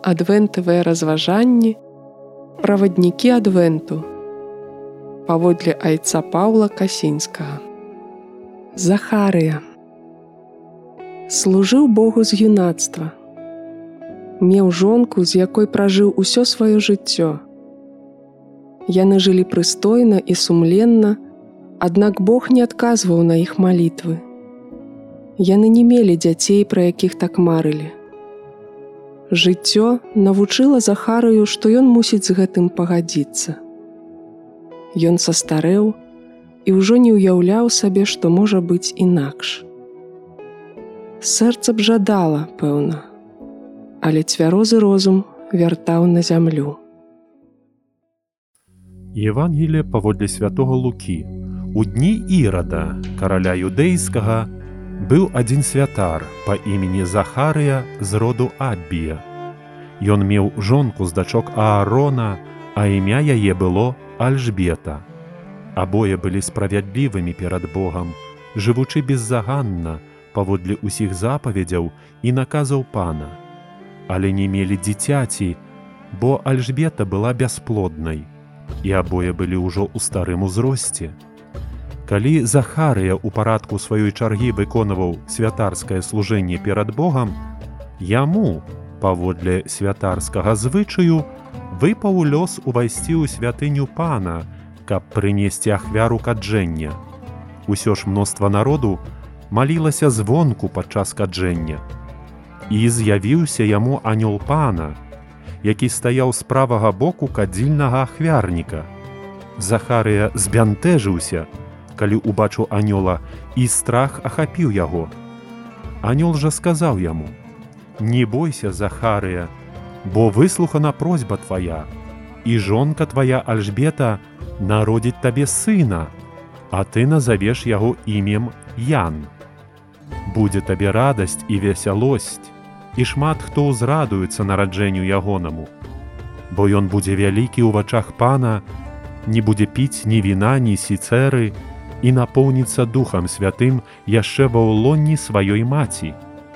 Адвентавыя разважанні, праваднікі адвенту, паводле айца Паўла Касінскага. Захарыя. Служыў Богу з юнацтва. Меў жонку, з якой пражыў усё сваё жыццё. Яны жылі прыстойна і сумленна, аднак Бог не адказваў на іх малітвы. Яны не мелі дзяцей, пра якіх так марылі. Жыццё навучыла Захарыю, што ён мусіць з гэтым пагадзіцца. Ён састарэў і ўжо не ўяўляў сабе, што можа быць інакш. Сэрца б жадала, пэўна, але цвярозы розум вяртаў на зямлю. Евангелие паводле святого Лукі. У дні Ірада, караля юдэйскага, быў адзін святар па імені Захарыя з роду Аббія. Ён меў жонку з дачок Аарона, а імя яе было Альжбета. Абое былі справядлівымі перад Богам, жывучы беззаганна паводле ўсіх запаведзяў і наказаў пана. Але не мелі дзіцяці, бо Альжбета была бясплоднай, і абое былі ўжо ў старым узросце. Калі Захарыя ў парадку сваёй чаргі выконваў святарскае служэнне перад Богам, яму, паводле святарскага звычаю, выпаў лёс увайсці ў святыню пана, каб прынесці ахвяру каджэння. Усё ж мноства народу малілася звонку падчас каджэння. І з'явіўся яму анёл пана, які стаяў з правага боку кадзільнага ахвярніка. Захарыя збянтэжыўся, калі убачыў анёла, і страх ахапіў яго. Анёл жа сказаў яму: «Не бойся, Захарыя, бо выслухана просьба твая, і жонка твая Альжбета народзіць табе сына, а ты назавеш яго імем Ян. Будзе табе радасць і весялосць, і шмат хто ўзрадуецца нараджэнню ягонаму. Бо ён будзе вялікі ў вачах пана, не будзе піць ні віна, ні сіцэры, і напоўніцца Духам Святым яшчэ ва ўлонні сваёй маці.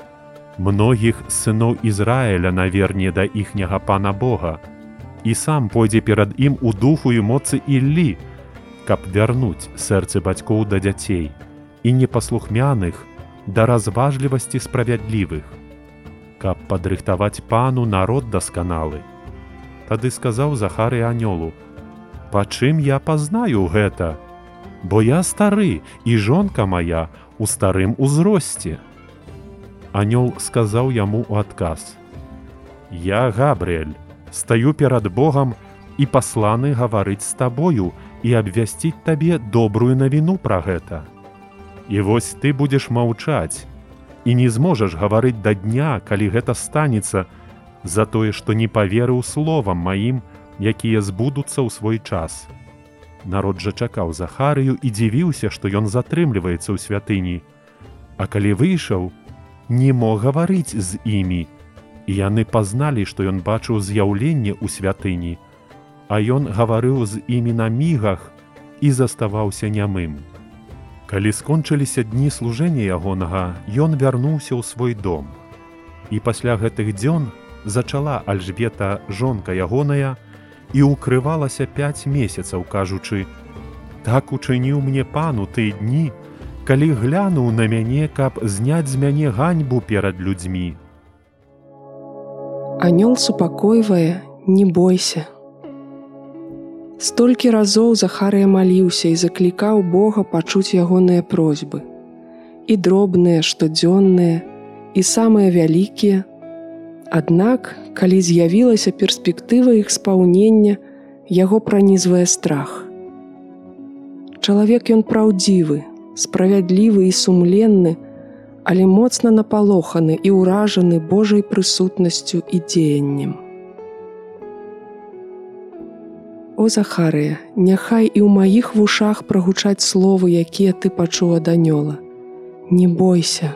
Многіх сыноў Ізраіля наверне да іхняга пана Бога, і сам пойдзе перад ім у духу і моцы Іллі, каб вярнуць сэрцы бацькоў да дзяцей і непаслухмяных да разважлівасці справядлівых, каб падрыхтаваць пану народ дасканалы». Тады сказаў Захарыя анёлу: «Па чым я пазнаю гэта? Бо я стары, і жонка мая ў старым узросце». Анёл сказаў яму ў адказ: «Я, Габрыэль, стаю перад Богам і пасланы гаварыць з табою і абвясціць табе добрую навіну пра гэта. І вось ты будзеш маўчаць і не зможаш гаварыць да дня, калі гэта станецца, за тое, што не паверыў словам маім, якія збудуцца ў свой час». Народ жа чакаў Захарыю і дзівіўся, што ён затрымліваецца ў святыні. А калі выйшаў, не мог гаварыць з імі, і яны пазналі, што ён бачыў з'яўленне ў святыні, а ён гаварыў з імі на мігах і заставаўся нямым. Калі скончыліся дні служэння ягонага, ён вярнуўся ў свой дом. І пасля гэтых дзён зачала Альжбета, жонка ягоная, і укрывалася 5 месяцаў, кажучы: «Так учыніў мне пану тыя дні, калі глянуў на мяне, каб зняць з мяне ганьбу перад людзьмі». Анёл супакойвае: «Не бойся». Столькі разоў Захарыя маліўся і заклікаў Бога пачуць ягоныя просьбы. І дробныя, штодзённыя, і самыя вялікія. Аднак, калі з'явілася перспектыва іх спаўнення, яго пранізвае страх. Чалавек ён праўдзівы, справядлівы і сумленны, але моцна напалоханы і ўражаны Божай прысутнасцю і дзеяннем. О, Захарыя, няхай і ў маіх вушах прагучаць словы, якія ты пачуў ад анёла. Не бойся.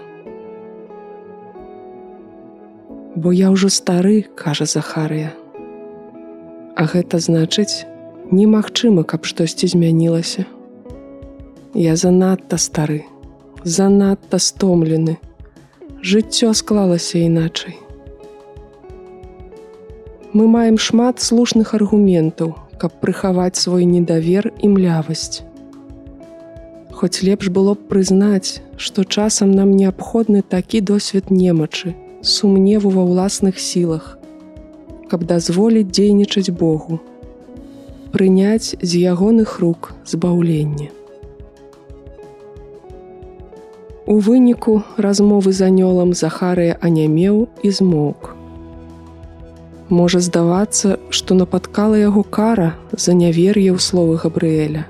Бо я ўжо стары, кажа Захарыя. А гэта значыць, немагчыма, каб штосьці змянілася. Я занадта стары, занадта стомлены. Жыццё склалася іначай. Мы маем шмат слушных аргументаў, каб прыхаваць свой недавер і млявасць. Хоць лепш было б прызнаць, што часам нам неабходны такі досвед немачы, сумневу ва ўласных сілах, каб дазволіць дзейнічаць Богу, прыняць з ягоных рук збаўленне. У выніку размовы з анёлам Захарыя анямеў і змоўк. Можа здавацца, што напаткала яго кара за нявер'е ў словы Габрыэля.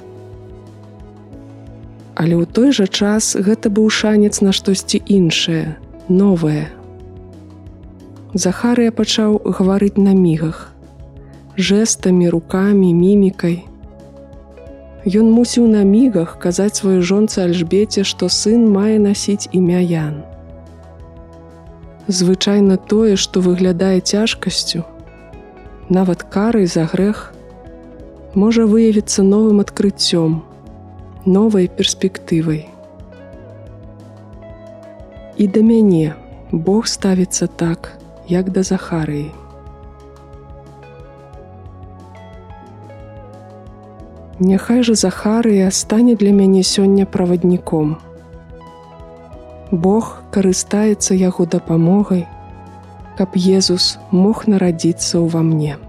Але ў той жа час гэта быў шанец на штосьці іншае, новае. Захарыя пачаў гаварыць на мігах, жэстамі, рукамі, мімікай. Ён мусіў на мігах казаць сваёй жонцы Альжбеце, што сын мае насіць імя Ян. Звычайна тое, што выглядае цяжкасцю, нават карай за грэх, можа выявіцца новым адкрыццём, новай перспектывай. І да мяне Бог ставіцца так, як да Захарыі. Няхай жа Захарыя стане для мяне сёння правадніком. Бог карыстаецца яго дапамогай, каб Езус мог нарадзіцца ўва мне.